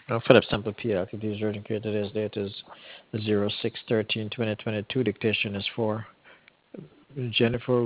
Philip Sample PL, these written here today's date is 06/13/2022. Dictation is for Jennifer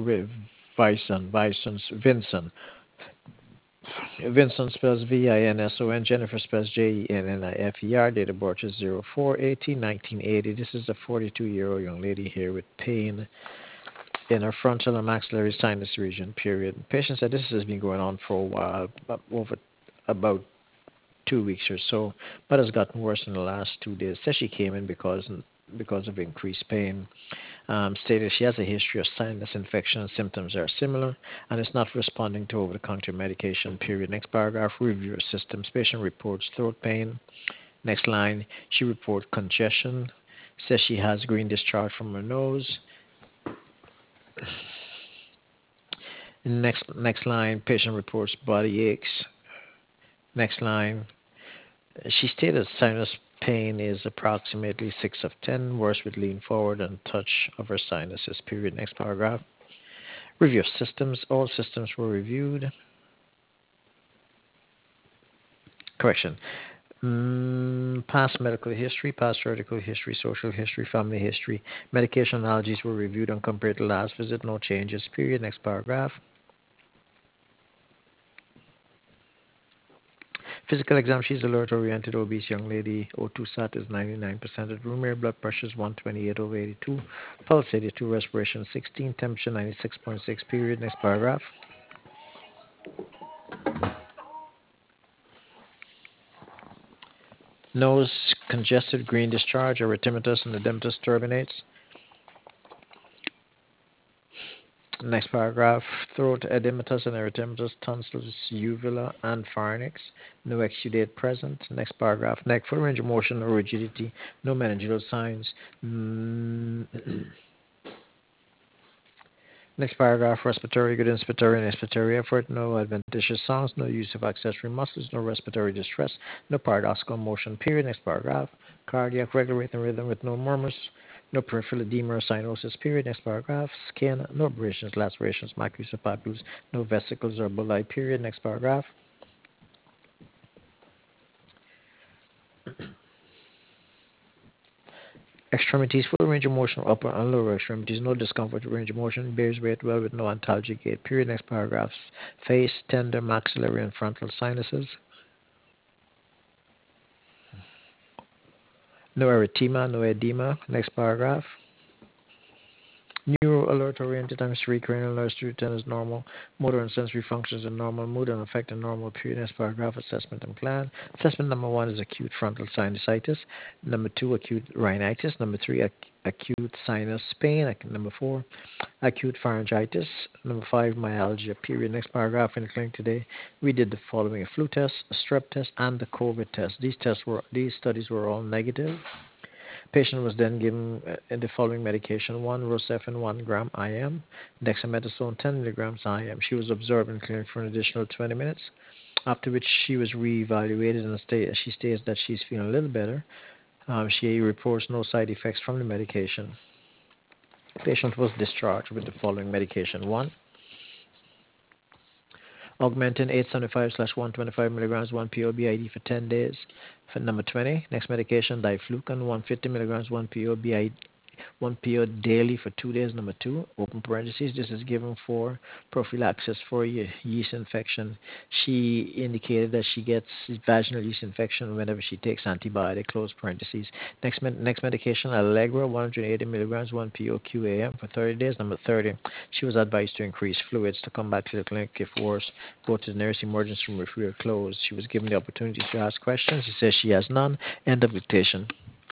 Vincent. Vincent spells Vinson. Jennifer spells Jennifer. Date of birth is 04/18/1980. This is a 42-year-old young lady here with pain in her frontal and maxillary sinus region, period. Patient said this has been going on for a while, over about 2 weeks or so, but has gotten worse in the last 2 days. Says she came in because of increased pain. Stated she has a history of sinus infection and symptoms are similar and is not responding to over-the-counter medication, period. Next paragraph, review of systems. Patient reports throat pain. Next line, she reports congestion. Says she has green discharge from her nose. Next line, patient reports body aches. Next line, she stated sinus pain is approximately 6 of 10, worse with lean forward and touch of her sinuses, period. Next paragraph. Review of systems. All systems were reviewed. Correction. Past medical history, past surgical history, social history, family history. Medication allergies were reviewed and compared to last visit. No changes, period. Next paragraph. Physical exam, she's alert oriented, obese young lady. O2 sat is 99% at room air. Blood pressure is 128/82. Pulse 82, respiration 16, temperature 96.6, period. Next paragraph. Nose congested, green discharge, erythematous and edematous turbinates. Next paragraph. Throat edematous and erythematous, tonsils, uvula, and pharynx. No exudate present. Next paragraph. Neck, full range of motion, no rigidity, no meningeal signs. Next paragraph. Respiratory, good inspiratory and expiratory effort. No adventitious sounds. No use of accessory muscles. No respiratory distress. No paradoxical motion. Period. Next paragraph. Cardiac, regular rhythm with no murmurs. No peripheral edema or cyanosis, period. Next paragraph. Skin, no abrasions, lacerations, macules or papules, no vesicles or bulli, period. Next paragraph. Extremities, full range of motion, upper and lower extremities, no discomfort, range of motion, bears weight well with no antalgic gait, period. Next paragraph. Face, tender, maxillary and frontal sinuses. No erythema, no edema. Next paragraph. Neuro alert oriented times 3, cranial nerves 210 is normal. Motor and sensory functions are normal. Mood and affect are normal. Period. Next paragraph. Assessment and plan. Assessment number 1 is acute frontal sinusitis. Number 2, acute rhinitis. Number 3, acute sinus pain. Number 4, acute pharyngitis. Number 5, myalgia. Period. Next paragraph. In the clinic today, we did the following: a flu test, a strep test, and the COVID test. These studies were all negative. Patient was then given the following medication: 1 Rosefin 1 gram IM, dexamethasone 10 milligrams IM. She was observed in clinic for an additional 20 minutes, after which she was reevaluated and she states that she's feeling a little better. She reports no side effects from the medication. The patient was discharged with the following medication: 1 Augmentin 875/125 milligrams 1 PO BID for 10 days. For number 20, next medication, diflucan 150 milligrams 1 PO BID 1 PO daily for 2 days. Number 2, open parentheses, this is given for prophylaxis for yeast infection. She indicated that she gets vaginal yeast infection whenever she takes antibiotic, close parentheses. Next medication, Allegra 180 milligrams 1 PO QAM for 30 days. Number 30, she was advised to increase fluids, to come back to the clinic if worse, go to the nearest emergency room if we are closed. She was given the opportunity to ask questions. She says she has none. End of dictation.